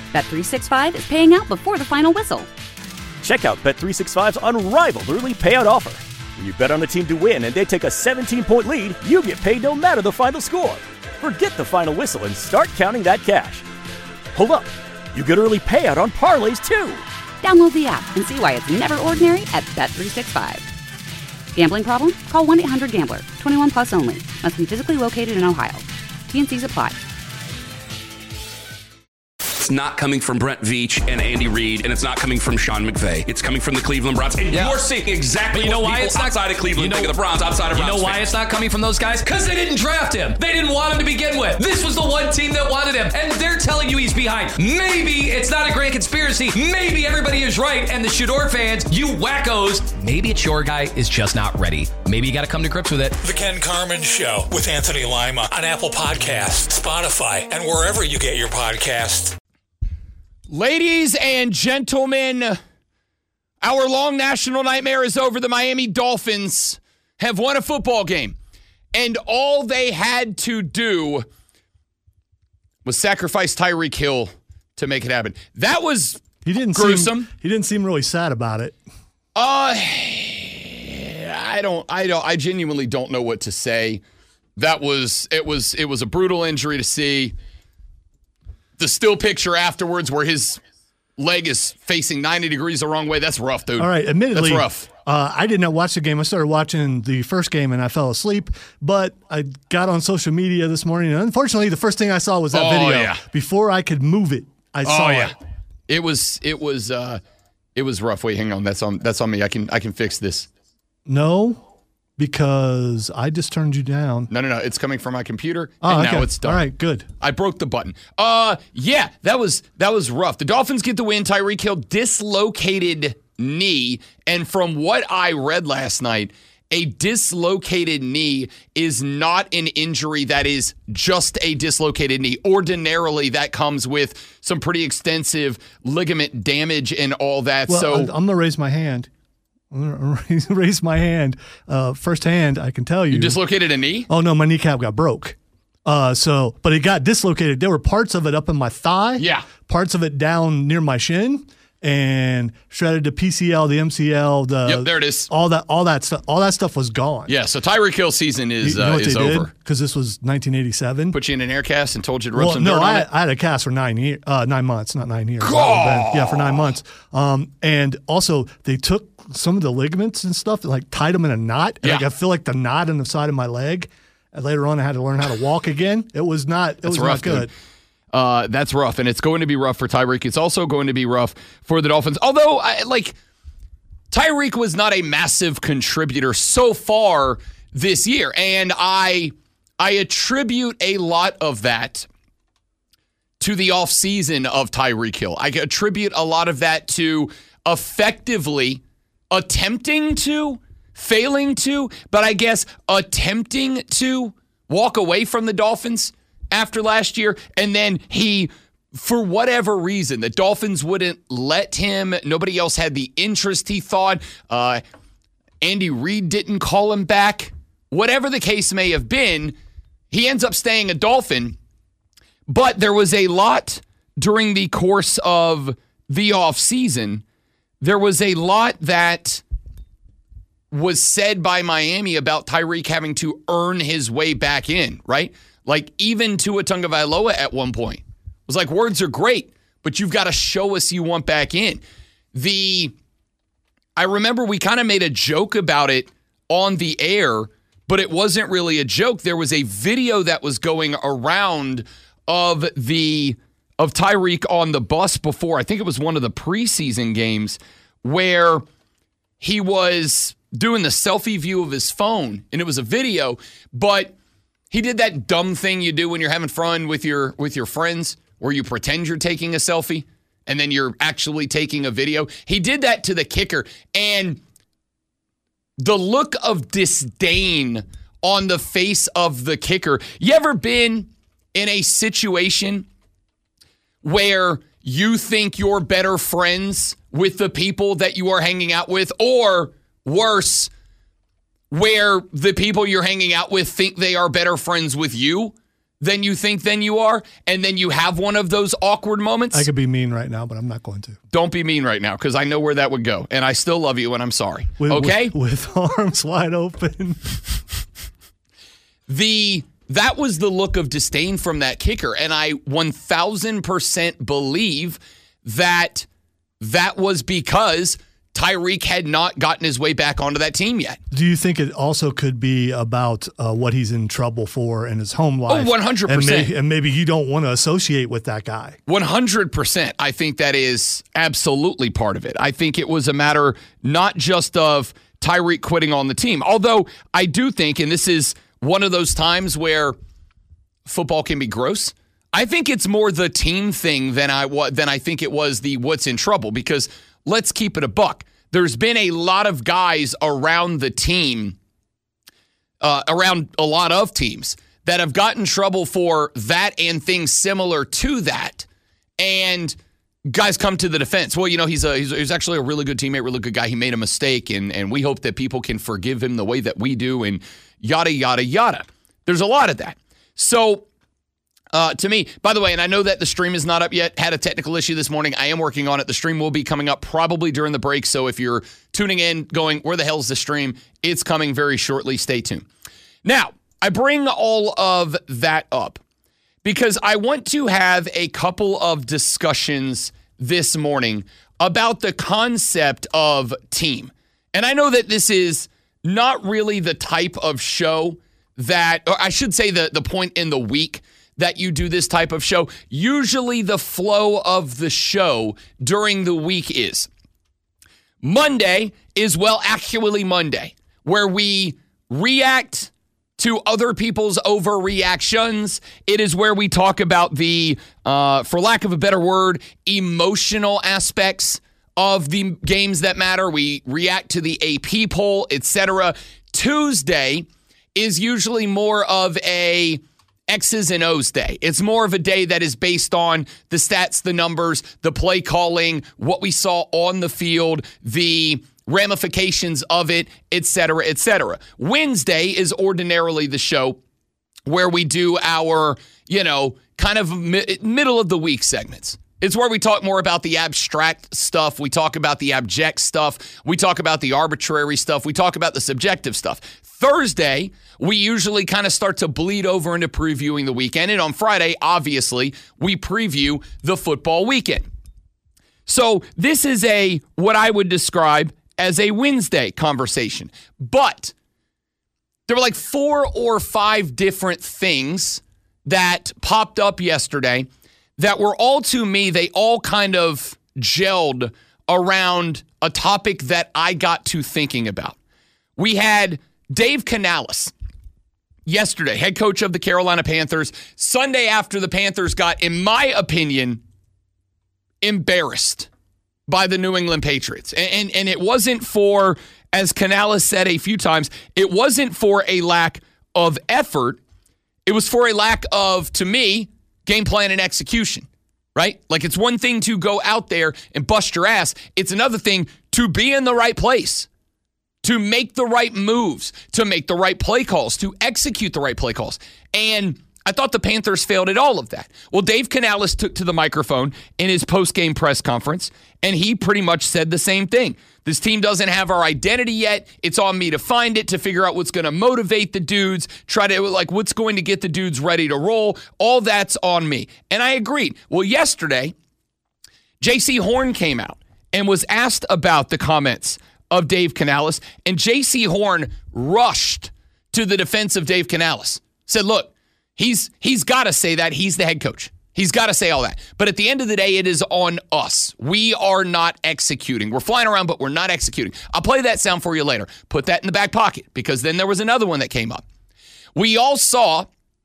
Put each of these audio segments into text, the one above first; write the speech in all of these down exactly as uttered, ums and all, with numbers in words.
Bet three sixty-five is paying out before the final whistle. Check out Bet three sixty-five's unrivaled early payout offer. When you bet on a team to win and they take a seventeen-point lead, you get paid no matter the final score. Forget the final whistle and start counting that cash. Hold up. You get early payout on parlays, too. Download the app and see why it's never ordinary at Bet three sixty-five. Gambling problem? Call one eight hundred gambler. twenty-one plus only. Must be physically located in Ohio. T and Cs apply. It's not coming from Brent Veach and Andy Reid, and it's not coming from Sean McVay. It's coming from the Cleveland Browns. And yeah. you're seeing exactly you know what why people it's not, outside of Cleveland you know, think of the Browns, outside of You Browns know why fans. it's not coming from those guys? Because they didn't draft him. They didn't want him to begin with. This was the one team that wanted him, and they're telling you he's behind. Maybe it's not a grand conspiracy. Maybe everybody is right, and the Shador fans, you wackos, maybe it's your guy is just not ready. Maybe you got to come to grips with it. The Ken Carman Show with Anthony Lima on Apple Podcasts, Spotify, and wherever you get your podcasts. Ladies and gentlemen, our long national nightmare is over. The Miami Dolphins have won a football game, and all they had to do was sacrifice Tyreek Hill to make it happen. That was he didn't gruesome. Seem, he didn't seem really sad about it. Uh, I don't, I don't, I genuinely don't know what to say. That was, it was, it was a brutal injury to see. The still picture afterwards where his leg is facing ninety degrees the wrong way, that's rough, dude. All right, admittedly, that's rough. Uh, I did not watch the game. I started watching the first game and I fell asleep, but I got on social media this morning, and unfortunately, the first thing I saw was that oh, video. Yeah. Before I could move it, I oh, saw yeah. it. It was, it was, uh, it was rough. Wait, hang on. That's on, that's on me. I can, I can fix this. No. Because I just turned you down. No, no, no. It's coming from my computer, oh, and okay. now it's done. All right, good. I broke the button. Uh, yeah, that was that was rough. The Dolphins get the win. Tyreek Hill dislocated knee, and from what I read last night, a dislocated knee is not an injury that is just a dislocated knee. Ordinarily, that comes with some pretty extensive ligament damage and all that. Well, so I'm going to raise my hand. Raise my hand uh, firsthand. I can tell you. You dislocated a knee? Oh no, my kneecap got broke. Uh, so, but it got dislocated. There were parts of it up in my thigh. Yeah. Parts of it down near my shin, and shredded the P C L, the M C L, the yep, there it is. All that, all that stuff, all that stuff was gone. Yeah. So Tyreek Hill season is you know uh, what is they over because this was nineteen eighty-seven. Put you in an air cast and told you to rub well, some no, dirt I, on it. I had a cast for nine years, uh, nine months, not nine years. God. Yeah, for nine months. Um, and also they took some of the ligaments and stuff, like tied them in a knot. And yeah. like, I feel like the knot in the side of my leg. And later on, I had to learn how to walk again. It was not. It That's was rough, not good. Dude. Uh, that's rough, and it's going to be rough for Tyreek. It's also going to be rough for the Dolphins. Although, I, like, Tyreek was not a massive contributor so far this year, and I I attribute a lot of that to the offseason of Tyreek Hill. I attribute a lot of that to effectively attempting to, failing to, but I guess attempting to walk away from the Dolphins after last year, and then he, for whatever reason, the Dolphins wouldn't let him. Nobody else had the interest he thought. Uh, Andy Reid didn't call him back. Whatever the case may have been, he ends up staying a Dolphin. But there was a lot during the course of the offseason. There was a lot that was said by Miami about Tyreek having to earn his way back in, right? Like, even Tua Tagovailoa at one point was like, words are great, but you've got to show us you want back in. The, I remember we kind of made a joke about it on the air, but it wasn't really a joke. There was a video that was going around of the, of Tyreek on the bus before, I think it was one of the preseason games, where he was doing the selfie view of his phone, and it was a video, but he did that dumb thing you do when you're having fun with your with your friends, where you pretend you're taking a selfie and then you're actually taking a video. He did that to the kicker, and the look of disdain on the face of the kicker. You ever been in a situation where you think you're better friends with the people that you are hanging out with, or worse, where the people you're hanging out with think they are better friends with you? than you think than you are, and then you have one of those awkward moments. I could be mean right now, but I'm not going to. Don't be mean right now, because I know where that would go, and I still love you, and I'm sorry. With, okay? With, with arms wide open. the That was the look of disdain from that kicker, and I one thousand percent believe that that was because Tyreek had not gotten his way back onto that team yet. Do you think it also could be about uh, what he's in trouble for in his home life? Oh, one hundred percent. And, may, and maybe you don't want to associate with that guy. one hundred percent. I think that is absolutely part of it. I think it was a matter not just of Tyreek quitting on the team, although I do think, and this is one of those times where football can be gross, I think it's more the team thing than I, than I think it was the what's in trouble, because let's keep it a buck. There's been a lot of guys around the team, uh, around a lot of teams, that have gotten in trouble for that and things similar to that. And guys come to the defense. Well, you know, he's a he's, he's actually a really good teammate, really good guy. He made a mistake, and, and we hope that people can forgive him the way that we do, and yada, yada, yada. There's a lot of that. So, Uh, to me, by the way, and I know that the stream is not up yet, had a technical issue this morning. I am working on it. The stream will be coming up probably during the break. So if you're tuning in going, where the hell is the stream? It's coming very shortly. Stay tuned. Now, I bring all of that up because I want to have a couple of discussions this morning about the concept of team. And I know that this is not really the type of show that, or I should say the, the point in the week that you do this type of show. Usually the flow of the show during the week is Monday is, well, actually Monday, where we react to other people's overreactions. It is where we talk about the, uh, for lack of a better word, emotional aspects of the games that matter. We react to the A P poll, et cetera. Tuesday is usually more of a X's and O's day. It's more of a day that is based on the stats, the numbers, the play calling, what we saw on the field, the ramifications of it, et cetera, et cetera. Wednesday is ordinarily the show where we do our, you know, kind of mi- middle of the week segments. It's where we talk more about the abstract stuff. We talk about the abject stuff. We talk about the arbitrary stuff. We talk about the subjective stuff. Thursday, we usually kind of start to bleed over into previewing the weekend. And on Friday, obviously, we preview the football weekend. So this is a, what I would describe as a Wednesday conversation. But there were like four or five different things that popped up yesterday that were all, to me, they all kind of gelled around a topic that I got to thinking about. We had Dave Canales yesterday, head coach of the Carolina Panthers, Sunday after the Panthers got, in my opinion, embarrassed by the New England Patriots. And, and, and it wasn't for, as Canales said a few times, it wasn't for a lack of effort. It was for a lack of, to me, game plan and execution, right? Like, it's one thing to go out there and bust your ass. It's another thing to be in the right place, to make the right moves, to make the right play calls, to execute the right play calls. And I thought the Panthers failed at all of that. Well, Dave Canales took to the microphone in his post-game press conference, and he pretty much said the same thing. This team doesn't have our identity yet. It's on me to find it, to figure out what's going to motivate the dudes, try to, like, what's going to get the dudes ready to roll. All that's on me. And I agreed. Well, yesterday, J C Horn came out and was asked about the comments of Dave Canales, and J C Horn rushed to the defense of Dave Canales. Said, look, he's he's got to say that. He's the head coach. He's got to say all that. But at the end of the day, it is on us. We are not executing. We're flying around, but we're not executing. I'll play that sound for you later. Put that in the back pocket, because then there was another one that came up. We all saw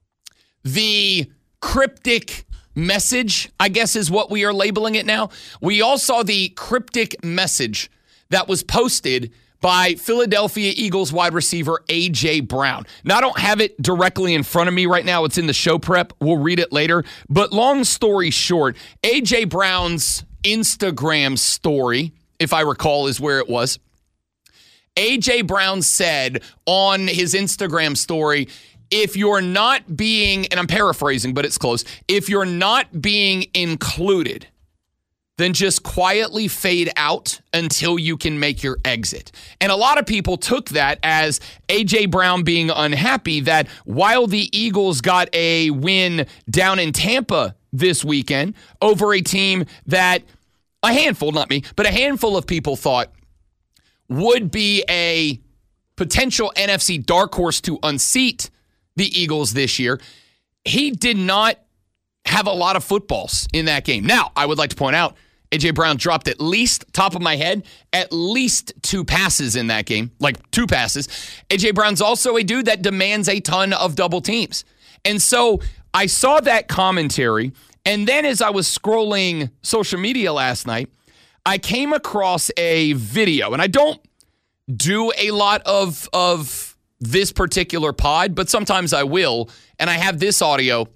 the cryptic message, I guess is what we are labeling it now. We all saw the cryptic message that was posted by Philadelphia Eagles wide receiver A J. Brown. Now, I don't have it directly in front of me right now. It's in the show prep. We'll read it later. But long story short, A J. Brown's Instagram story, if I recall, is where it was. A J. Brown said on his Instagram story, if you're not being, and I'm paraphrasing, but it's close, if you're not being included, then just quietly fade out until you can make your exit. And a lot of people took that as A J. Brown being unhappy that while the Eagles got a win down in Tampa this weekend over a team that a handful, not me, but a handful of people thought would be a potential N F C dark horse to unseat the Eagles this year, he did not have a lot of footballs in that game. Now, I would like to point out, A J. Brown dropped at least, top of my head, at least two passes in that game, like two passes. A J. Brown's also a dude that demands a ton of double teams. And so I saw that commentary, and then as I was scrolling social media last night, I came across a video, and I don't do a lot of of this particular pod, but sometimes I will, and I have this audio.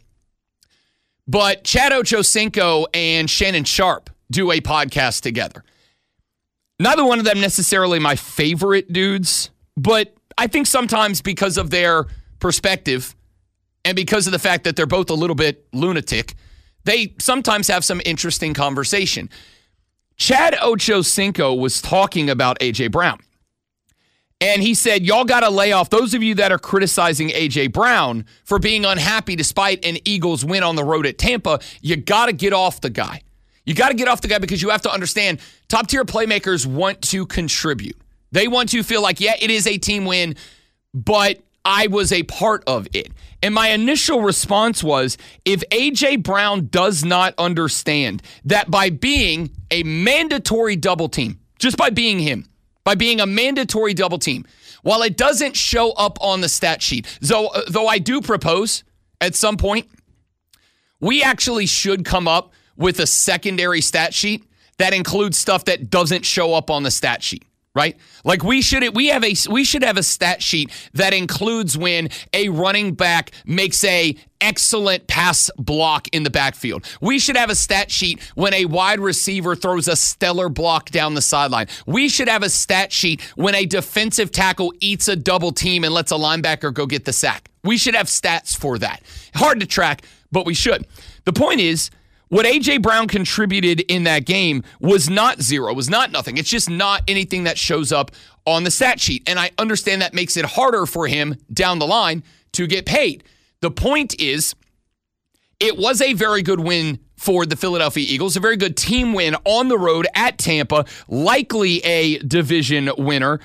But Chad Ochocinco and Shannon Sharp do a podcast together. Neither one of them necessarily my favorite dudes, but I think sometimes because of their perspective and because of the fact that they're both a little bit lunatic, they sometimes have some interesting conversation. Chad Ochocinco was talking about A J. Brown. And he said, y'all got to lay off those of you that are criticizing A J. Brown for being unhappy despite an Eagles win on the road at Tampa. You got to get off the guy. You got to get off the guy because you have to understand top-tier playmakers want to contribute. They want to feel like, yeah, it is a team win, but I was a part of it. And my initial response was, if A J. Brown does not understand that by being a mandatory double team, just by being him, by being a mandatory double team, while it doesn't show up on the stat sheet, though, though I do propose at some point, we actually should come up with a secondary stat sheet that includes stuff that doesn't show up on the stat sheet, right? Like we should we have a we should have a stat sheet that includes when a running back makes a excellent pass block in the backfield. We should have a stat sheet when a wide receiver throws a stellar block down the sideline. We should have a stat sheet when a defensive tackle eats a double team and lets a linebacker go get the sack. We should have stats for that. Hard to track, but we should. The point is, what A J. Brown contributed in that game was not zero, was not nothing. It's just not anything that shows up on the stat sheet. And I understand that makes it harder for him down the line to get paid. The point is, it was a very good win for the Philadelphia Eagles, a very good team win on the road at Tampa, likely a division winner.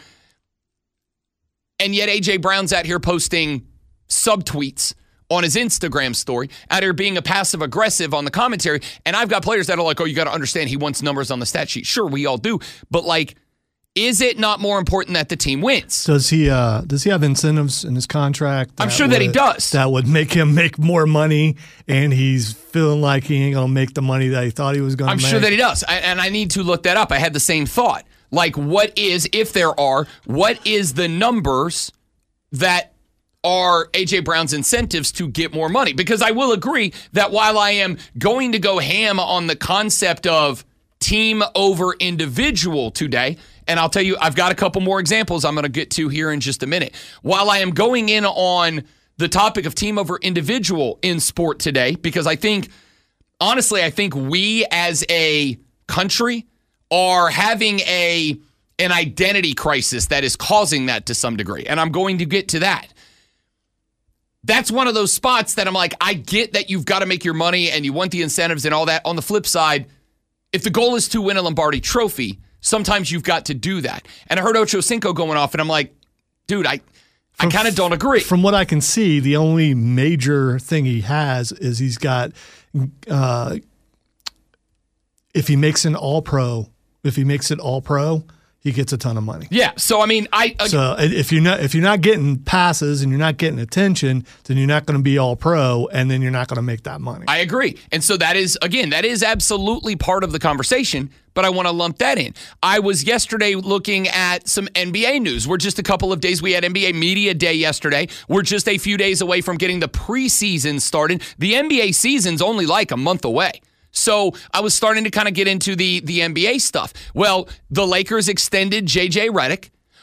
And yet A J. Brown's out here posting subtweets on his Instagram story, out here being a passive-aggressive on the commentary, and I've got players that are like, oh, you got to understand he wants numbers on the stat sheet. Sure, we all do, but like, is it not more important that the team wins? Does he uh, does he have incentives in his contract? I'm sure that he does. That would make him make more money, and he's feeling like he ain't going to make the money that he thought he was going to I'm make? sure that he does, I, and I need to look that up. I had the same thought. Like, what is, if there are, what is the numbers that are A J. Brown's incentives to get more money? Because I will agree that while I am going to go ham on the concept of team over individual today, and I'll tell you, I've got a couple more examples I'm going to get to here in just a minute. While I am going in on the topic of team over individual in sport today, because I think, honestly, I think we as a country are having a an identity crisis that is causing that to some degree, and I'm going to get to that. That's one of those spots that I'm like, I get that you've got to make your money and you want the incentives and all that. On the flip side, if the goal is to win a Lombardi trophy, sometimes you've got to do that. And I heard Ochocinco going off, and I'm like, dude, I, I kind of don't agree. From what I can see, the only major thing he has is he's got, uh, if he makes an all-pro, if he makes it all-pro, he gets a ton of money. Yeah, so I mean, I uh, so if you're not if you're not getting passes and you're not getting attention, then you're not going to be all pro, and then you're not going to make that money. I agree, and so that is again that is absolutely part of the conversation. But I want to lump that in. I was yesterday looking at some N B A news. We're just a couple of days. We had N B A Media Day yesterday. We're just a few days away from getting the preseason started. The N B A season's only like a month away. So I was starting to kind of get into the, the N B A stuff. Well, the Lakers extended J J Redick.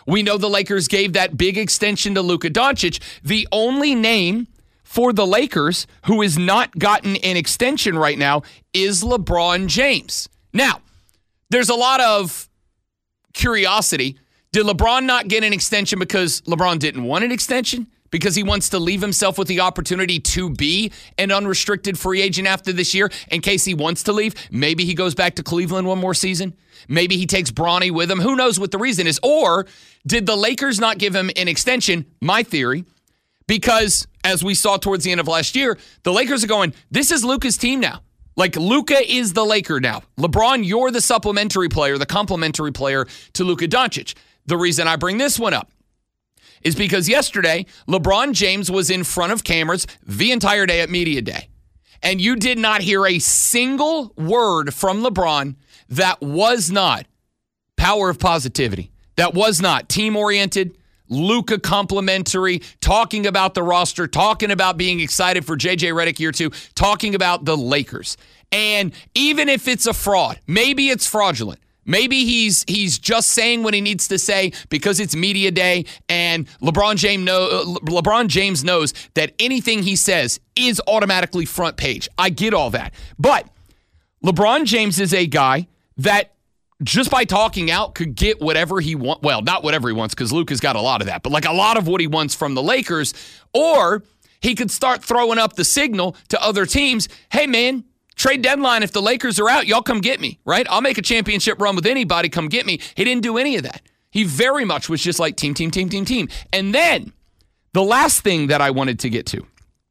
We know the Lakers gave that big extension to Luka Doncic. The only name for the Lakers who has not gotten an extension right now is LeBron James. Now, there's a lot of curiosity. Did LeBron not get an extension because LeBron didn't want an extension? Because he wants to leave himself with the opportunity to be an unrestricted free agent after this year in case he wants to leave? Maybe he goes back to Cleveland one more season. Maybe he takes Bronny with him. Who knows what the reason is? Or did the Lakers not give him an extension? My theory, because as we saw towards the end of last year, the Lakers are going, this is Luka's team now. Like, Luka is the Laker now. LeBron, you're the supplementary player, the complementary player to Luka Doncic. The reason I bring this one up is because yesterday, LeBron James was in front of cameras the entire day at Media Day. And you did not hear a single word from LeBron that was not power of positivity, that was not team-oriented, Luka complimentary, talking about the roster, talking about being excited for J J Redick year two, talking about the Lakers. And even if it's a fraud, maybe it's fraudulent, maybe he's he's just saying what he needs to say because it's media day and LeBron James know, LeBron James knows that anything he says is automatically front page. I get all that. But LeBron James is a guy that just by talking out could get whatever he wants. Well, not whatever he wants because Luka's got a lot of that, but like a lot of what he wants from the Lakers. Or he could start throwing up the signal to other teams, hey, man, trade deadline, if the Lakers are out, y'all come get me, right? I'll make a championship run with anybody, come get me. He didn't do any of that. He very much was just like team, team, team, team, team. And then the last thing that I wanted to get to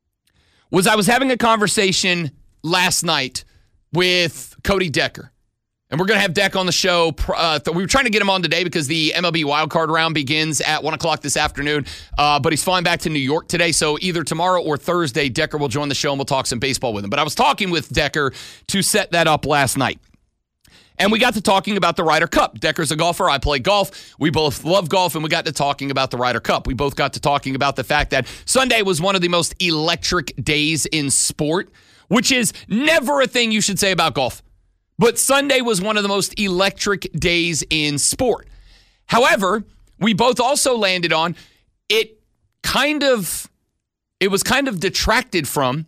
was I was having a conversation last night with Cody Decker. And we're going to have Deck on the show. Uh, we were trying to get him on today because the M L B wildcard round begins at one o'clock this afternoon. Uh, but he's flying back to New York today. So either tomorrow or Thursday, Decker will join the show and we'll talk some baseball with him. But I was talking with Decker to set that up last night. And we got to talking about the Ryder Cup. Decker's a golfer. I play golf. We both love golf. And we got to talking about the Ryder Cup. We both got to talking about the fact that Sunday was one of the most electric days in sport, which is never a thing you should say about golf. But Sunday was one of the most electric days in sport. However, we both also landed on it kind of, it was kind of detracted from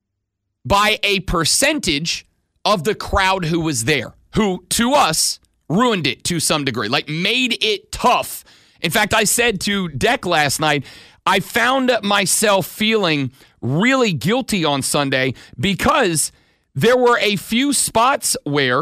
by a percentage of the crowd who was there, who to us ruined it to some degree, like made it tough. In fact, I said to Deck last night, I found myself feeling really guilty on Sunday because there were a few spots where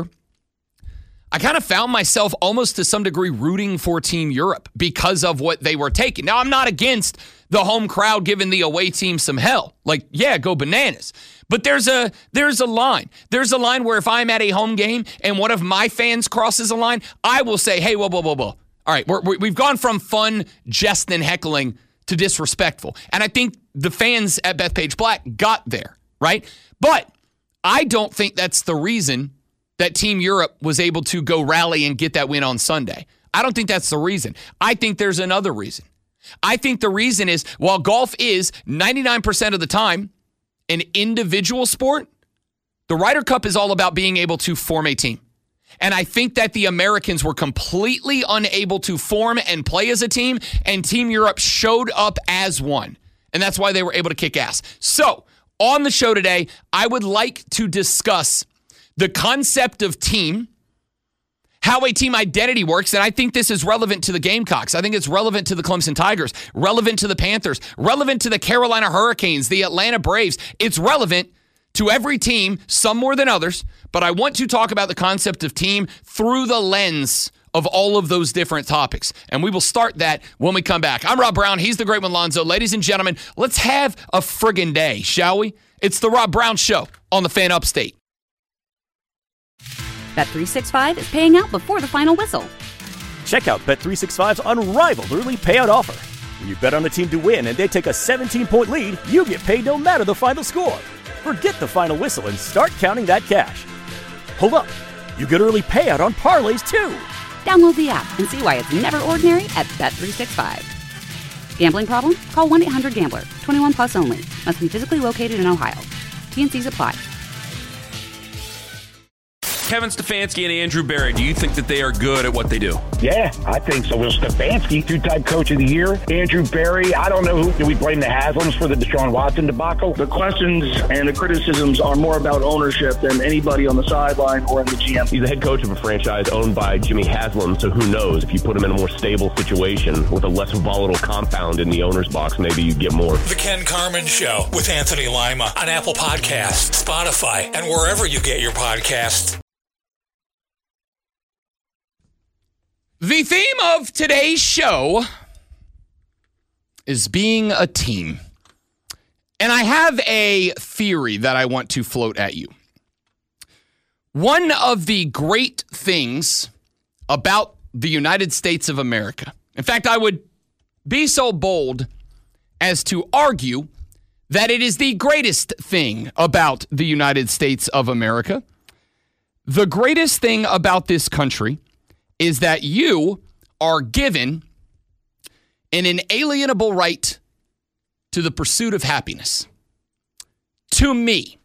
I kind of found myself almost to some degree rooting for Team Europe because of what they were taking. Now, I'm not against the home crowd giving the away team some hell. Like, yeah, go bananas. But there's a there's a line. There's a line where if I'm at a home game and one of my fans crosses a line, I will say, hey, whoa, whoa, whoa, whoa. All right, we're, we've gone from fun, jest, and heckling to disrespectful. And I think the fans at Bethpage Black got there, right? But I don't think that's the reason that Team Europe was able to go rally and get that win on Sunday. I don't think that's the reason. I think there's another reason. I think the reason is while golf is ninety-nine percent of the time an individual sport, the Ryder Cup is all about being able to form a team. And I think that the Americans were completely unable to form and play as a team, and Team Europe showed up as one. And that's why they were able to kick ass. So, on the show today, I would like to discuss the concept of team, how a team identity works, and I think this is relevant to the Gamecocks. I think it's relevant to the Clemson Tigers, relevant to the Panthers, relevant to the Carolina Hurricanes, the Atlanta Braves. It's relevant to every team, some more than others, but I want to talk about the concept of team through the lens of all of those different topics. And we will start that when we come back. I'm Rob Brown. He's the great one, Lonzo. Ladies and gentlemen, let's have a friggin' day, shall we? It's the Rob Brown Show on the Fan Upstate. Bet three sixty-five is paying out before the final whistle. Check out Bet three sixty-five's unrivaled early payout offer. When you bet on a team to win and they take a seventeen-point lead, you get paid no matter the final score. Forget the final whistle and start counting that cash. Hold up. You get early payout on parlays, too. Download the app and see why it's never ordinary at Bet three sixty-five. Gambling problem? Call one eight hundred gambler. twenty-one plus only. Must be physically located in Ohio. T and C's apply. Kevin Stefanski and Andrew Berry, do you think that they are good at what they do? Yeah, I think so. Well, Stefanski, two-time coach of the year. Andrew Berry, I don't know who. Do we blame the Haslams for the Deshaun Watson debacle? The questions and the criticisms are more about ownership than anybody on the sideline or in the G M. He's the head coach of a franchise owned by Jimmy Haslam, so who knows? If you put him in a more stable situation with a less volatile compound in the owner's box, maybe you get more. The Ken Carman Show with Anthony Lima on Apple Podcasts, Spotify, and wherever you get your podcasts. The theme of today's show is being a team. And I have a theory that I want to float at you. One of the great things about the United States of America, in fact, I would be so bold as to argue that it is the greatest thing about the United States of America. The greatest thing about this country is that you are given an inalienable right to the pursuit of happiness. To me,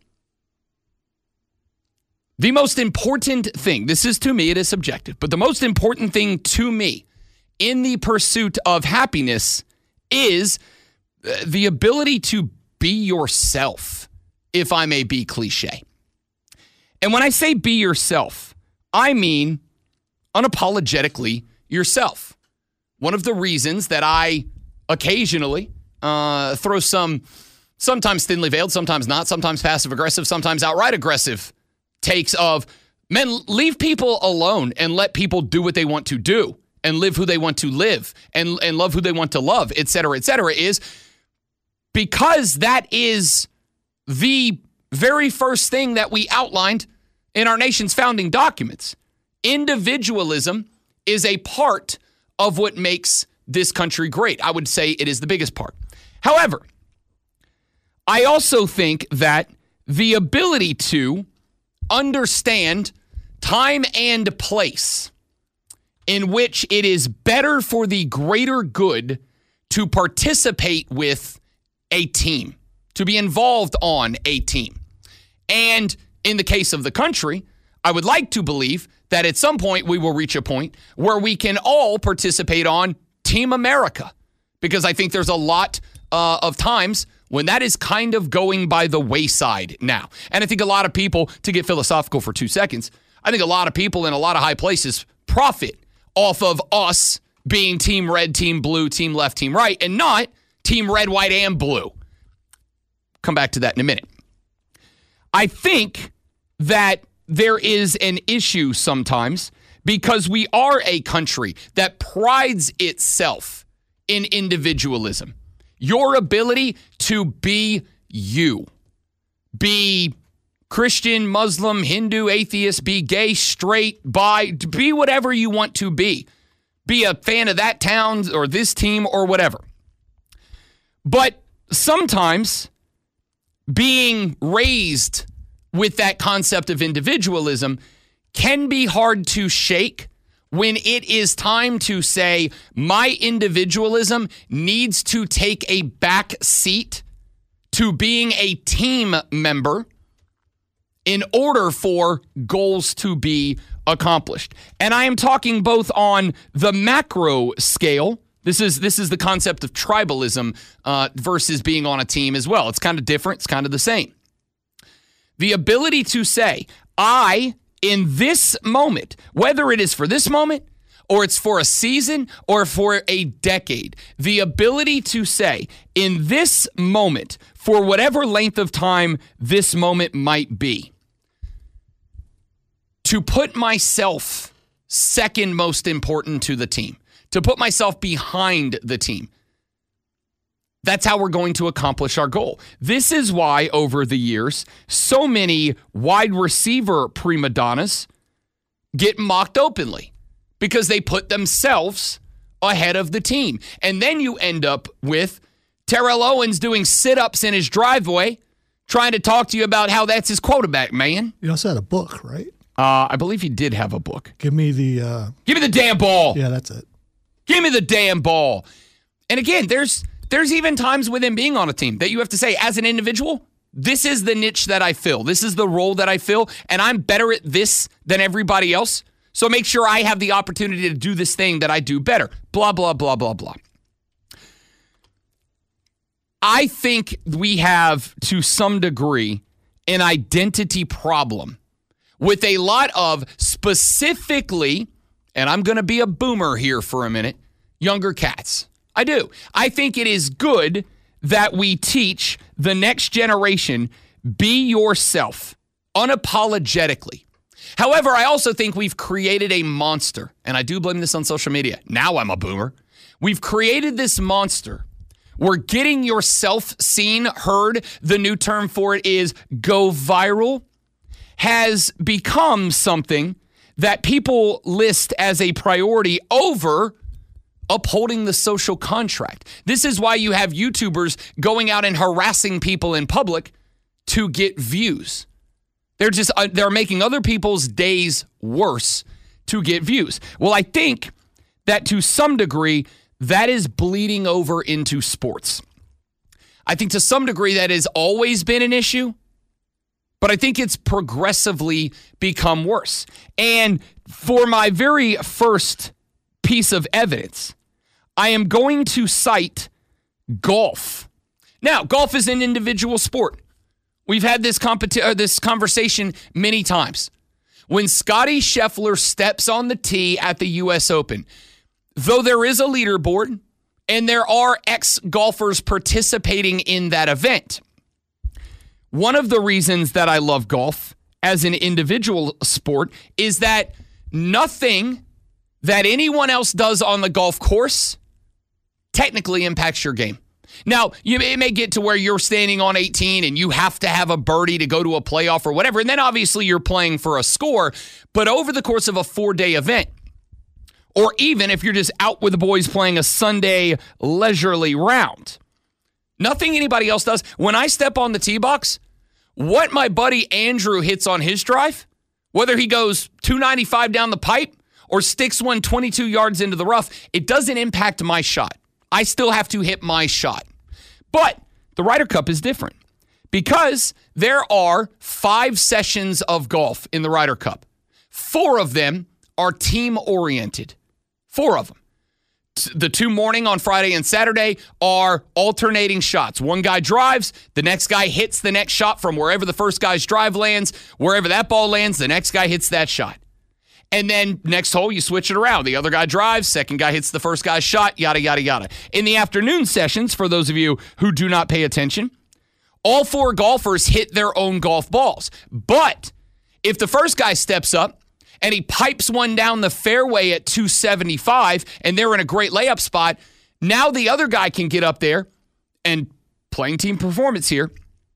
the most important thing, this is to me, it is subjective, but the most important thing to me in the pursuit of happiness is the ability to be yourself, if I may be cliche. And when I say be yourself, I mean unapologetically yourself. One of the reasons that I occasionally uh, throw some, sometimes thinly veiled, sometimes not, sometimes passive aggressive, sometimes outright aggressive takes of, men, leave people alone and let people do what they want to do and live who they want to live and, and love who they want to love, et cetera, et cetera, is because that is the very first thing that we outlined in our nation's founding documents. Individualism is a part of what makes this country great. I would say it is the biggest part. However, I also think that the ability to understand time and place in which it is better for the greater good to participate with a team, to be involved on a team. And in the case of the country, I would like to believe that at some point we will reach a point where we can all participate on Team America, because I think there's a lot uh, of times when that is kind of going by the wayside now. And I think a lot of people, to get philosophical for two seconds, I think a lot of people in a lot of high places profit off of us being Team Red, Team Blue, Team Left, Team Right, and not Team Red, White, and Blue. Come back to that in a minute. I think that there is an issue sometimes because we are a country that prides itself in individualism. Your ability to be you. Be Christian, Muslim, Hindu, atheist, be gay, straight, bi, be whatever you want to be. Be a fan of that town or this team or whatever. But sometimes being raised with that concept of individualism can be hard to shake when it is time to say, my individualism needs to take a back seat to being a team member in order for goals to be accomplished. And I am talking both on the macro scale. This is this is the concept of tribalism uh, versus being on a team as well. It's kind of different. It's kind of the same. The ability to say, I, in this moment, whether it is for this moment or it's for a season or for a decade, the ability to say, in this moment, for whatever length of time this moment might be, to put myself second most important to the team, to put myself behind the team. That's how we're going to accomplish our goal. This is why, over the years, so many wide receiver prima donnas get mocked openly because they put themselves ahead of the team. And then you end up with Terrell Owens doing sit-ups in his driveway, trying to talk to you about how that's his quarterback, man. You also had a book, right? Uh, I believe he did have a book. Give me the... Uh... Give me the damn ball. Yeah, that's it. Give me the damn ball. And again, there's... There's even times with him being on a team that you have to say, as an individual, This is the niche that I fill. This is the role that I fill, and I'm better at this than everybody else. So make sure I have the opportunity to do this thing that I do better. Blah, blah, blah, blah, blah. I think we have, to some degree, an identity problem with a lot of specifically, and I'm going to be a boomer here for a minute, younger cats. I do. I think it is good that we teach the next generation, be yourself, unapologetically. However, I also think we've created a monster, and I do blame this on social media. Now I'm a boomer. We've created this monster where getting yourself seen, heard, the new term for it is go viral, has become something that people list as a priority over upholding the social contract. This is why you have YouTubers going out and harassing people in public to get views. They're just, uh, they're making other people's days worse to get views. Well, I think that to some degree, that is bleeding over into sports. I think to some degree that has always been an issue, but I think it's progressively become worse. And for my very first piece of evidence, I am going to cite golf. Now, golf is an individual sport. We've had this competi- or this conversation many times. When Scottie Scheffler steps on the tee at the U S Open, though there is a leaderboard and there are ex-golfers participating in that event, one of the reasons that I love golf as an individual sport is that nothing that anyone else does on the golf course technically impacts your game. Now, you, it may get to where you're standing on eighteen and you have to have a birdie to go to a playoff or whatever, and then obviously you're playing for a score, but over the course of a four-day event, or even if you're just out with the boys playing a Sunday leisurely round, nothing anybody else does. When I step on the tee box, what my buddy Andrew hits on his drive, whether he goes two ninety-five down the pipe or sticks one twenty-two yards into the rough, it doesn't impact my shot. I still have to hit my shot. But the Ryder Cup is different because there are five sessions of golf in the Ryder Cup. Four of them are team-oriented. Four of them. The two morning on Friday and Saturday are alternating shots. One guy drives, the next guy hits the next shot from wherever the first guy's drive lands. Wherever that ball lands, the next guy hits that shot. And then next hole, you switch it around. The other guy drives, second guy hits the first guy's shot, yada, yada, yada. In the afternoon sessions, for those of you who do not pay attention, all four golfers hit their own golf balls. But if the first guy steps up and he pipes one down the fairway at two seventy-five and they're in a great layup spot, now the other guy can get up there and, playing team performance here,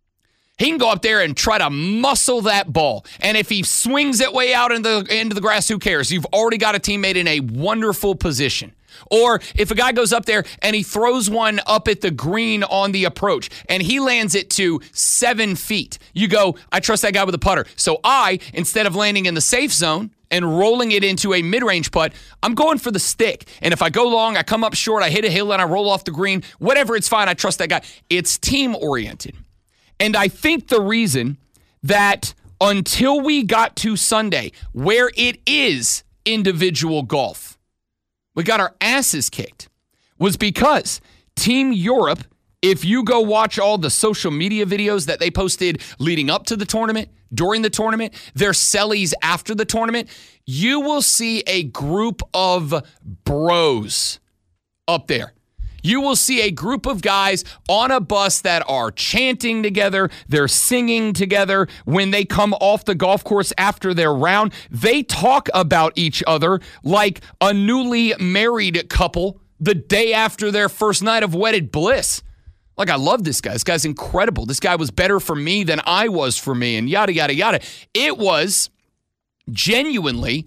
he can go up there and try to muscle that ball. And if he swings it way out into the, into the grass, who cares? You've already got a teammate in a wonderful position. Or if a guy goes up there and he throws one up at the green on the approach and he lands it to seven feet, you go, I trust that guy with a putter. So I, instead of landing in the safe zone and rolling it into a mid-range putt, I'm going for the stick. And if I go long, I come up short, I hit a hill and I roll off the green, whatever, it's fine. I trust that guy. It's team-oriented. And I think the reason that until we got to Sunday, where it is individual golf, we got our asses kicked, was because Team Europe, if you go watch all the social media videos that they posted leading up to the tournament, during the tournament, their sellies after the tournament, you will see a group of bros up there. You will see a group of guys on a bus that are chanting together. They're singing together. When they come off the golf course after their round, they talk about each other like a newly married couple the day after their first night of wedded bliss. Like, I love this guy. This guy's incredible. This guy was better for me than I was for me, and yada, yada, yada. It was genuinely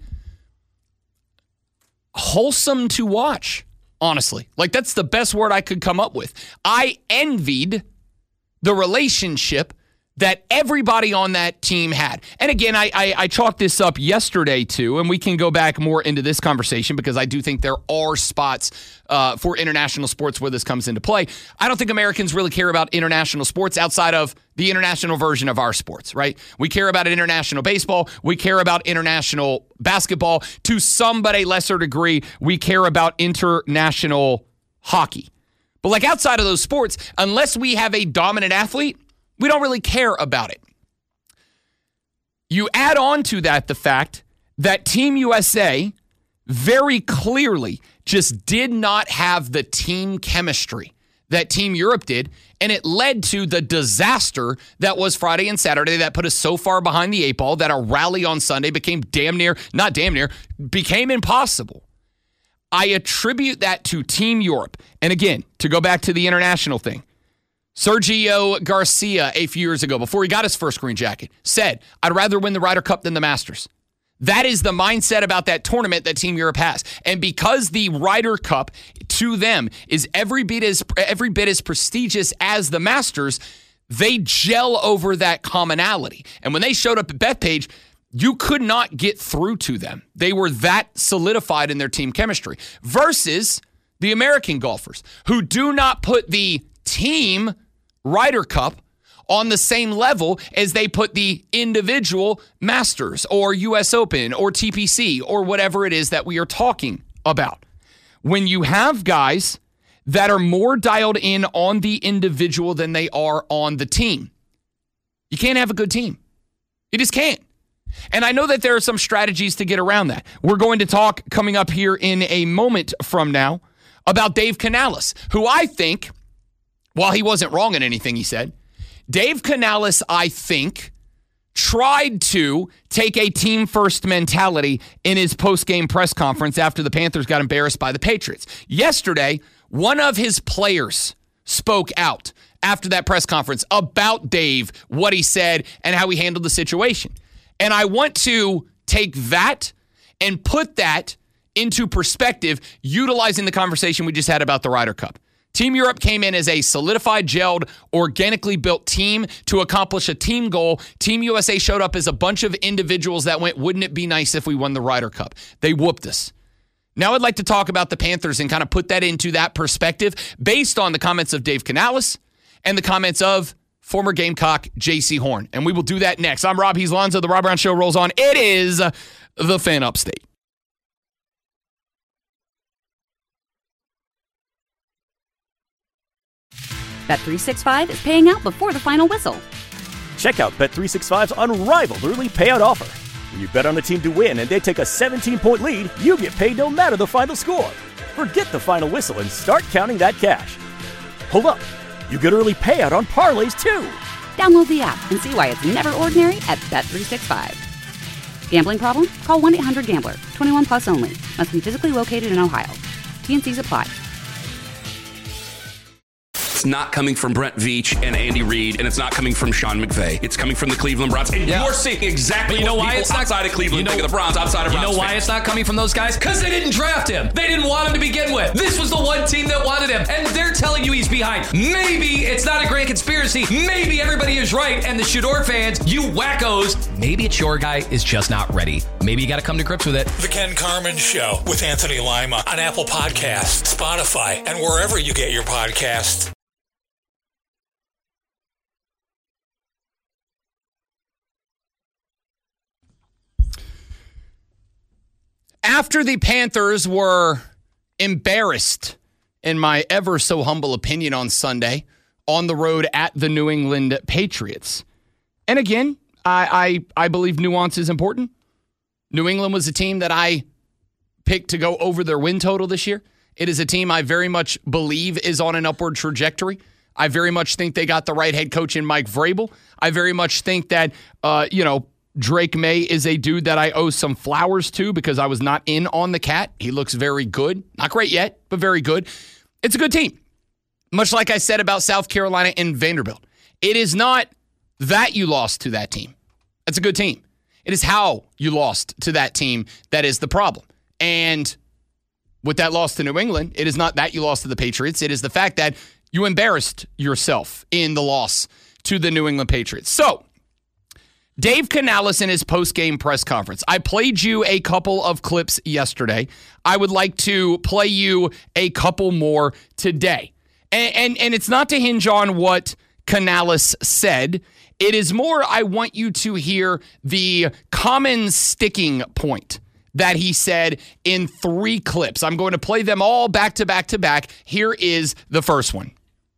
wholesome to watch. Honestly, like that's the best word I could come up with. I envied the relationship that everybody on that team had. And again, I, I, I chalked this up yesterday too, and we can go back more into this conversation because I do think there are spots uh, for international sports where this comes into play. I don't think Americans really care about international sports outside of the international version of our sports, right? We care about international baseball. We care about international basketball. To some but a lesser degree, we care about international hockey. But like outside of those sports, unless we have a dominant athlete, we don't really care about it. You add on to that the fact that Team U S A very clearly just did not have the team chemistry that Team Europe did, and it led to the disaster that was Friday and Saturday that put us so far behind the eight ball that a rally on Sunday became damn near, not damn near, became impossible. I attribute that to Team Europe. And again, to go back to the international thing, Sergio Garcia, a few years ago, before he got his first green jacket, said, I'd rather win the Ryder Cup than the Masters. That is the mindset about that tournament that Team Europe has. And because the Ryder Cup, to them, is every bit as, every bit as prestigious as the Masters, they gel over that commonality. And when they showed up at Bethpage, you could not get through to them. They were that solidified in their team chemistry. Versus the American golfers, who do not put the team Ryder Cup on the same level as they put the individual Masters or U S Open or T P C or whatever it is that we are talking about. When you have guys that are more dialed in on the individual than they are on the team, you can't have a good team. You just can't. And I know that there are some strategies to get around that. We're going to talk coming up here in a moment from now about Dave Canales, who I think, while he wasn't wrong in anything he said, Dave Canales, I think, tried to take a team-first mentality in his post-game press conference after the Panthers got embarrassed by the Patriots. Yesterday, one of his players spoke out after that press conference about Dave, what he said, and how he handled the situation. And I want to take that and put that into perspective, utilizing the conversation we just had about the Ryder Cup. Team Europe came in as a solidified, gelled, organically built team to accomplish a team goal. Team U S A showed up as a bunch of individuals that went, wouldn't it be nice if we won the Ryder Cup? They whooped us. Now I'd like to talk about the Panthers and kind of put that into that perspective based on the comments of Dave Canales and the comments of former Gamecock J C Horn. And we will do that next. I'm Rob Hees-Lonzo. The Rob Brown Show rolls on. It is the Fan Upstate. Bet three sixty-five is paying out before the final whistle. Check out Bet three sixty-five's unrivaled early payout offer. When you bet on a team to win and they take a seventeen-point lead, you get paid no matter the final score. Forget the final whistle and start counting that cash. Hold up. You get early payout on parlays, too. Download the app and see why it's never ordinary at Bet three sixty-five. Gambling problem? Call one eight hundred gambler. twenty-one plus only. Must be physically located in Ohio. T and C's apply. It's not coming from Brent Veach and Andy Reid, and it's not coming from Sean McVay. It's coming from the Cleveland Browns. And yeah. You're seeing exactly but you know what why people it's not, outside of Cleveland you know, think of the Browns, outside of You Browns know why fans. it's not coming from those guys? Because they didn't draft him. They didn't want him to begin with. This was the one team that wanted him, and they're telling you he's behind. Maybe it's not a grand conspiracy. Maybe everybody is right, and the Shador fans, you wackos, maybe it's your guy is just not ready. Maybe you got to come to grips with it. The Ken Carman Show with Anthony Lima on Apple Podcasts, Spotify, and wherever you get your podcasts. After the Panthers were embarrassed, in my ever so humble opinion, on Sunday on the road at the New England Patriots. And again, I, I, I believe nuance is important. New England was a team that I picked to go over their win total this year. It is a team I very much believe is on an upward trajectory. I very much think they got the right head coach in Mike Vrabel. I very much think that, uh, you know, Drake May is a dude that I owe some flowers to because I was not in on the cat. He looks very good. Not great yet, but very good. It's a good team. Much like I said about South Carolina and Vanderbilt. It is not that you lost to that team. That's a good team. It is how you lost to that team that is the problem. And with that loss to New England, it is not that you lost to the Patriots. It is the fact that you embarrassed yourself in the loss to the New England Patriots. So, Dave Canales in his post-game press conference. I played you a couple of clips yesterday. I would like to play you a couple more today. And, and, and it's not to hinge on what Canales said. It is more, I want you to hear the common sticking point that he said in three clips. I'm going to play them all back to back to back. Here is the first one.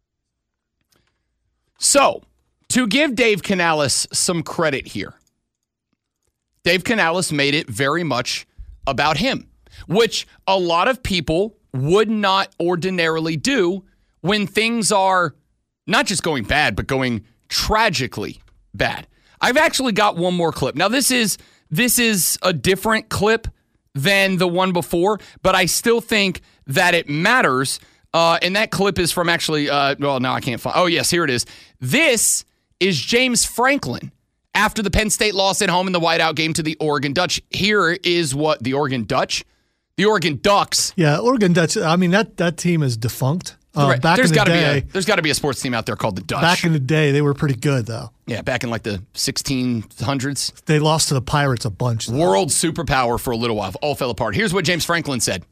So, to give Dave Canales some credit here, Dave Canales made it very much about him, which a lot of people would not ordinarily do when things are not just going bad, but going tragically bad. I've actually got one more clip. Now, this is this is a different clip than the one before, but I still think that it matters. Uh, and that clip is from actually, uh, well, now I can't find. Oh, yes, here it is. This is James Franklin after the Penn State loss at home in the whiteout game to the Oregon Ducks. Here is what the Oregon Dutch, the Oregon Ducks. Yeah, Oregon Ducks. I mean, that that team is defunct. Uh, right. Back there's in the gotta day, be a, there's got to be a sports team out there called the Dutch. Back in the day, they were pretty good, though. Yeah, back in like the sixteen hundreds. They lost to the Pirates a bunch. Though. World superpower for a little while. All fell apart. Here's what James Franklin said.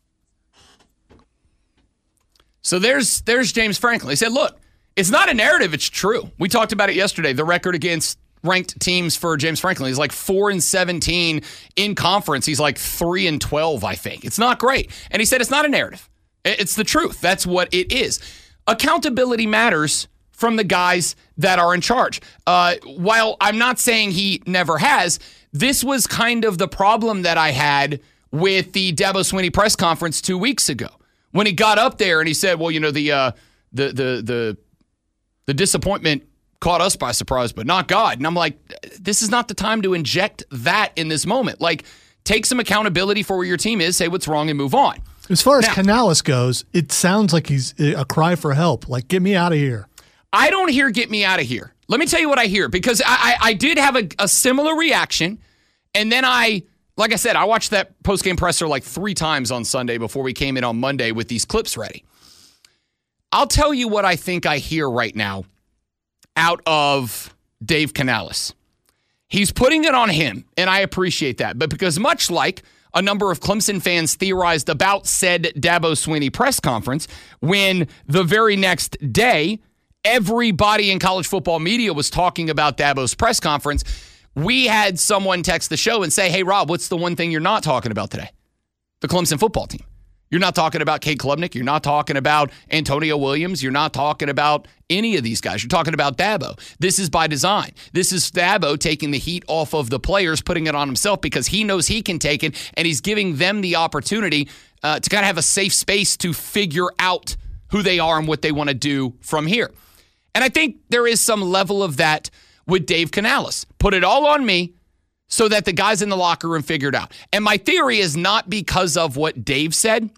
So there's there's James Franklin. He said, look, it's not a narrative. It's true. We talked about it yesterday. The record against ranked teams for James Franklin. He's like four and seventeen in conference. He's like three and twelve, I think. It's not great. And he said it's not a narrative. It's the truth. That's what it is. Accountability matters from the guys that are in charge. Uh, while I'm not saying he never has, this was kind of the problem that I had with the Dabo Swinney press conference two weeks ago when he got up there and he said, well, you know, the uh, the the the the disappointment caught us by surprise, but not God. And I'm like, this is not the time to inject that in this moment. Like, take some accountability for where your team is, say what's wrong, and move on. As far as now, Canales goes, it sounds like he's a cry for help. Like, get me out of here. I don't hear get me out of here. Let me tell you what I hear, because I, I, I did have a, a similar reaction, and then I, like I said, I watched that postgame presser like three times on Sunday before we came in on Monday with these clips ready. I'll tell you what I think I hear right now out of Dave Canales. He's putting it on him, and I appreciate that. But because much like a number of Clemson fans theorized about said Dabo Swinney press conference, when the very next day, everybody in college football media was talking about Dabo's press conference, we had someone text the show and say, hey, Rob, what's the one thing you're not talking about today? The Clemson football team. You're not talking about Cade Klubnik. You're not talking about Antonio Williams. You're not talking about any of these guys. You're talking about Dabo. This is by design. This is Dabo taking the heat off of the players, putting it on himself because he knows he can take it, and he's giving them the opportunity uh, to kind of have a safe space to figure out who they are and what they want to do from here. And I think there is some level of that with Dave Canales. Put it all on me so that the guys in the locker room figure it out. And my theory is not because of what Dave said.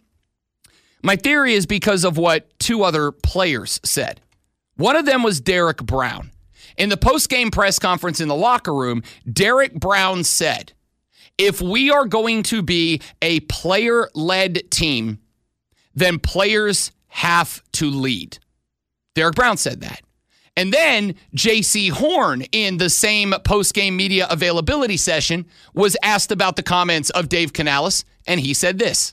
My theory is because of what two other players said. One of them was Derek Brown. In the post-game press conference in the locker room, Derek Brown said, if we are going to be a player-led team, then players have to lead. Derek Brown said that. And then J C Horn, in the same post-game media availability session, was asked about the comments of Dave Canales, and he said this.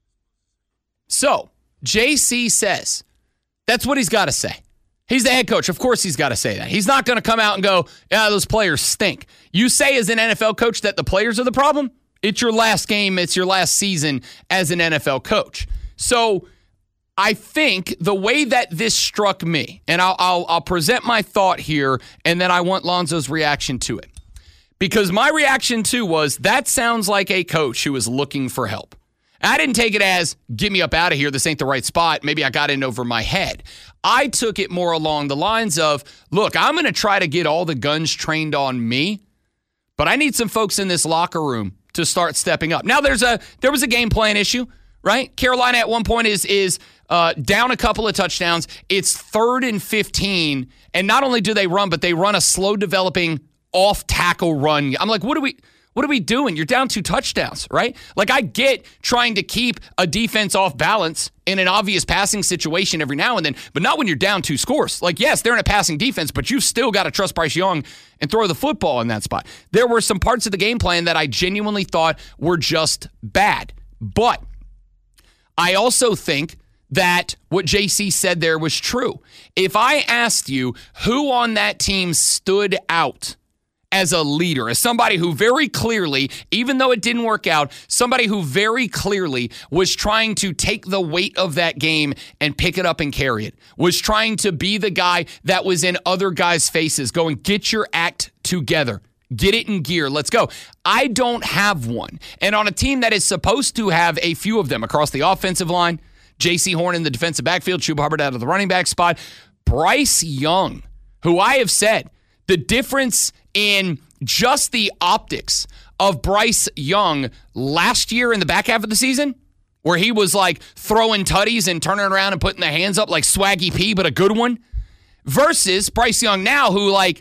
So, J C says, that's what he's got to say. He's the head coach. Of course he's got to say that. He's not going to come out and go, yeah, those players stink. You say as an N F L coach that the players are the problem? It's your last game. It's your last season as an N F L coach. So, I think the way that this struck me, and I'll, I'll, I'll present my thought here, and then I want Lonzo's reaction to it. Because my reaction, too, was that sounds like a coach who is looking for help. I didn't take it as, get me up out of here, this ain't the right spot, maybe I got in over my head. I took it more along the lines of, look, I'm going to try to get all the guns trained on me, but I need some folks in this locker room to start stepping up. Now, there's a there was a game plan issue, right? Carolina at one point is is uh, down a couple of touchdowns. It's third and fifteen, and not only do they run, but they run a slow-developing off-tackle run. I'm like, what do we... What are we doing? You're down two touchdowns, right? Like, I get trying to keep a defense off balance in an obvious passing situation every now and then, but not when you're down two scores. Like, yes, they're in a passing defense, but you've still got to trust Bryce Young and throw the football in that spot. There were some parts of the game plan that I genuinely thought were just bad. But I also think that what J C said there was true. If I asked you who on that team stood out as a leader, as somebody who very clearly, even though it didn't work out, somebody who very clearly was trying to take the weight of that game and pick it up and carry it, was trying to be the guy that was in other guys' faces, going, get your act together. Get it in gear. Let's go. I don't have one. And on a team that is supposed to have a few of them across the offensive line, J C Horn in the defensive backfield, Chuba Hubbard out of the running back spot, Bryce Young, who I have said, the difference in just the optics of Bryce Young last year in the back half of the season, where he was like throwing tutties and turning around and putting the hands up like Swaggy P, but a good one, versus Bryce Young now, who like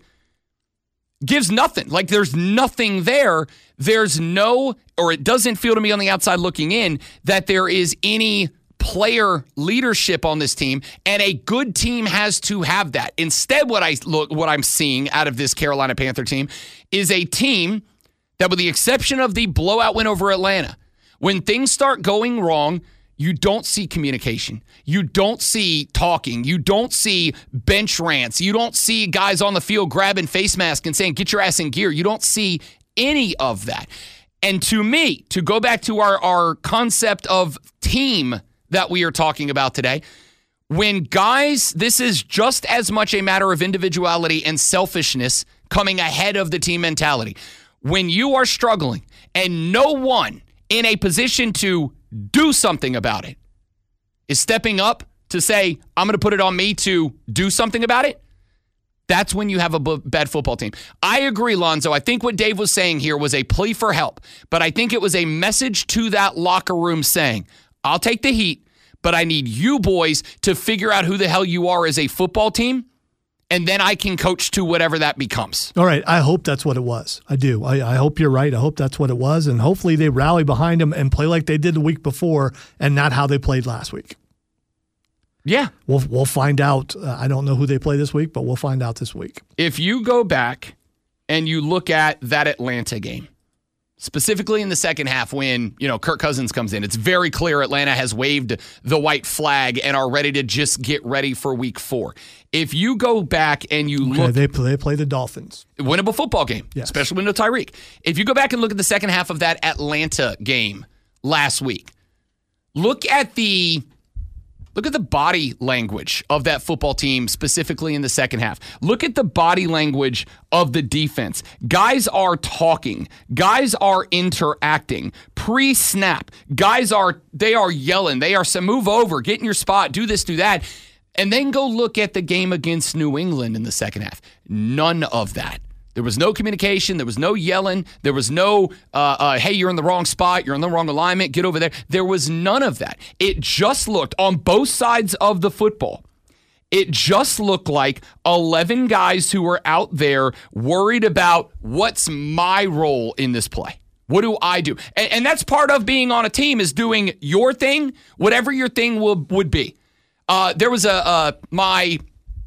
gives nothing. Like, there's nothing there. There's no, or it doesn't feel to me on the outside looking in, that there is any player leadership on this team, and a good team has to have that. Instead, what I look, what I'm seeing out of this Carolina Panther team is a team that, with the exception of the blowout win over Atlanta, when things start going wrong, you don't see communication. You don't see talking. You don't see bench rants. You don't see guys on the field grabbing face masks and saying, get your ass in gear. You don't see any of that. And to me, to go back to our, our concept of team that we are talking about today, when guys, this is just as much a matter of individuality and selfishness coming ahead of the team mentality. When you are struggling and no one in a position to do something about it is stepping up to say, I'm going to put it on me to do something about it, that's when you have a b- bad football team. I agree, Lonzo. I think what Dave was saying here was a plea for help, but I think it was a message to that locker room saying, I'll take the heat, but I need you boys to figure out who the hell you are as a football team, and then I can coach to whatever that becomes. All right. I hope that's what it was. I do. I, I hope you're right. I hope that's what it was, and hopefully they rally behind him and play like they did the week before and not how they played last week. Yeah. We'll, we'll find out. Uh, I don't know who they play this week, but we'll find out this week. If you go back and you look at that Atlanta game, specifically in the second half when, you know, Kirk Cousins comes in, it's very clear Atlanta has waved the white flag and are ready to just get ready for week four. If you go back and you okay, look... They play, they play the Dolphins. Winnable football game, yes. Especially with no Tyreek. If you go back and look at the second half of that Atlanta game last week, look at the... Look at the body language of that football team, specifically in the second half. Look at the body language of the defense. Guys are talking. Guys are interacting. Pre-snap, guys are, they are yelling. They are saying, move over, get in your spot, do this, do that. And then go look at the game against New England in the second half. None of that. There was no communication. There was no yelling. There was no, uh, uh, hey, you're in the wrong spot. You're in the wrong alignment. Get over there. There was none of that. It just looked, on both sides of the football, it just looked like eleven guys who were out there worried about what's my role in this play. What do I do? And, and that's part of being on a team, is doing your thing, whatever your thing will, would be. Uh, there was a uh, my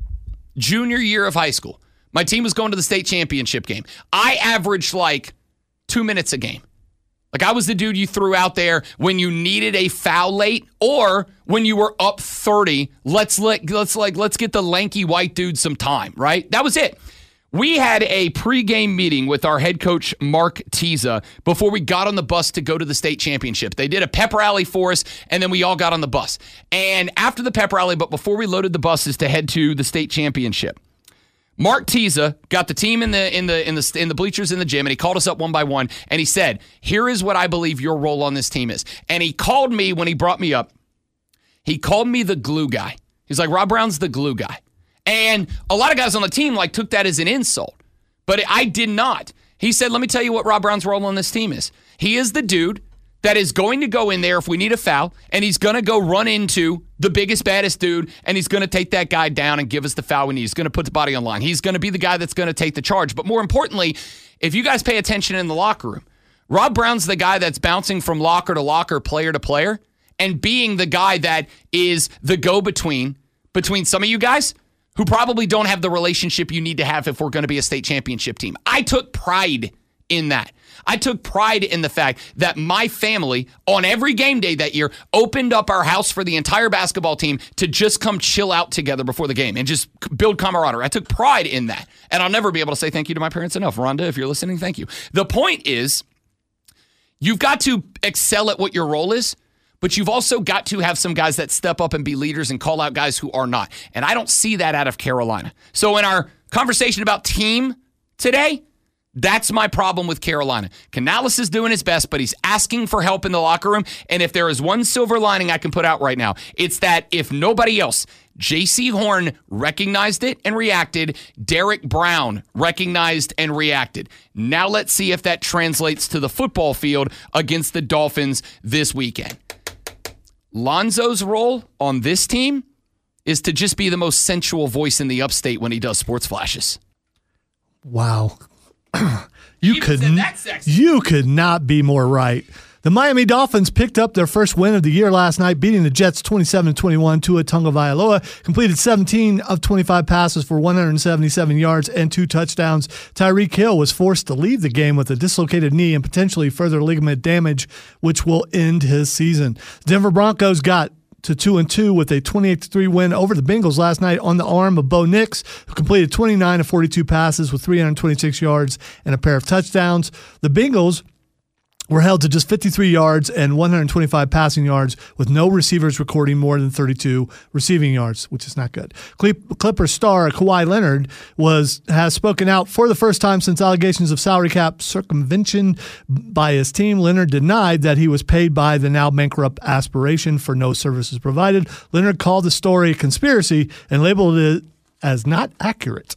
junior year of high school. My team was going to the state championship game. I averaged like two minutes a game. Like, I was the dude you threw out there when you needed a foul late, or when you were up thirty. Let's let let's like let's get the lanky white dude some time, right? That was it. We had a pregame meeting with our head coach, Mark Tiza, before we got on the bus to go to the state championship. They did a pep rally for us, and then we all got on the bus. And after the pep rally, but before we loaded the buses to head to the state championship, Mark Tiza got the team in the in the in the in the bleachers in the gym, and he called us up one by one, and he said, "Here is what I believe your role on this team is." And he called me when he brought me up. He called me the glue guy. He's like, Rob Brown's the glue guy, and a lot of guys on the team like took that as an insult, but I did not. He said, "Let me tell you what Rob Brown's role on this team is. He is the dude that is going to go in there if we need a foul, and he's going to go run into the biggest, baddest dude, and he's going to take that guy down and give us the foul we need. He's going to put the body on line. He's going to be the guy that's going to take the charge." But more importantly, if you guys pay attention in the locker room, Rob Brown's the guy that's bouncing from locker to locker, player to player, and being the guy that is the go-between between some of you guys who probably don't have the relationship you need to have if we're going to be a state championship team. I took pride in that. I took pride in the fact that my family, on every game day that year, opened up our house for the entire basketball team to just come chill out together before the game and just build camaraderie. I took pride in that. And I'll never be able to say thank you to my parents enough. Rhonda, if you're listening, thank you. The point is, you've got to excel at what your role is, but you've also got to have some guys that step up and be leaders and call out guys who are not. And I don't see that out of Carolina. So in our conversation about team today, that's my problem with Carolina. Canales is doing his best, but he's asking for help in the locker room. And if there is one silver lining I can put out right now, it's that if nobody else, J C Horn recognized it and reacted. Derek Brown recognized and reacted. Now let's see if that translates to the football field against the Dolphins this weekend. Lonzo's role on this team is to just be the most sensual voice in the upstate when he does sports flashes. Wow. you could you could not be more right. The Miami Dolphins picked up their first win of the year last night, beating the Jets twenty-seven to twenty-one. Tua Tagovailoa completed seventeen of twenty-five passes for one hundred seventy-seven yards and two touchdowns. Tyreek Hill was forced to leave the game with a dislocated knee and potentially further ligament damage, which will end his season. Denver Broncos got to two and two with a twenty-eight to three win over the Bengals last night on the arm of Bo Nix, who completed twenty-nine of forty-two passes with three hundred twenty-six yards and a pair of touchdowns. The Bengals were held to just fifty-three yards and one hundred twenty-five passing yards, with no receivers recording more than thirty-two receiving yards, which is not good. Clippers star Kawhi Leonard was has spoken out for the first time since allegations of salary cap circumvention by his team. Leonard denied that he was paid by the now bankrupt Aspiration for no services provided. Leonard called the story a conspiracy and labeled it as not accurate.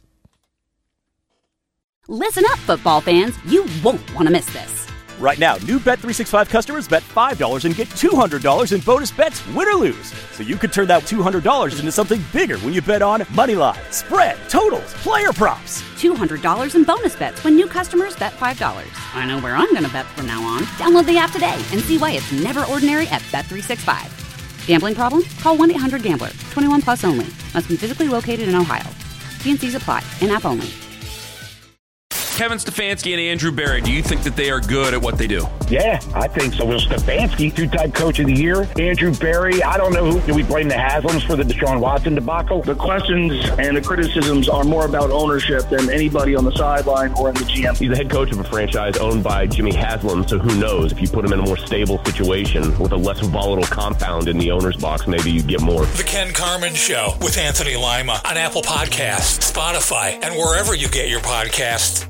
Listen up, football fans. You won't want to miss this. Right now, new Bet three sixty-five customers bet five dollars and get two hundred dollars in bonus bets, win or lose. So you could turn that two hundred dollars into something bigger when you bet on money line, spread, totals, player props. two hundred dollars in bonus bets when new customers bet five dollars. I know where I'm going to bet from now on. Download the app today and see why it's never ordinary at Bet three sixty-five. Gambling problem? Call one eight hundred gambler. twenty-one plus only. Must be physically located in Ohio. T N Cs apply. In-app only. Kevin Stefanski and Andrew Berry, do you think that they are good at what they do? Yeah, I think so. Will Stefanski, two-time coach of the year. Andrew Berry, I don't know who. Do we blame the Haslams for the Deshaun Watson debacle? The questions and the criticisms are more about ownership than anybody on the sideline or in the G M. He's the head coach of a franchise owned by Jimmy Haslam, so who knows? If you put him in a more stable situation with a less volatile compound in the owner's box, maybe you get more. The Ken Carman Show with Anthony Lima on Apple Podcasts, Spotify, and wherever you get your podcasts.